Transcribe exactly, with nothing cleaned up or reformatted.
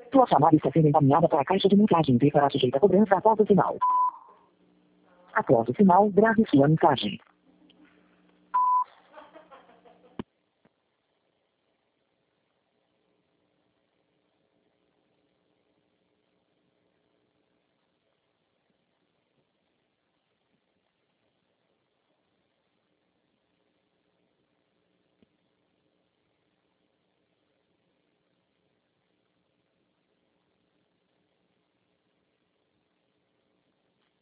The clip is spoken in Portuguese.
Tua chamada está sendo encaminhada para a caixa de mensagem e será sujeita a cobrança após o sinal. Após o sinal, grave sua mensagem.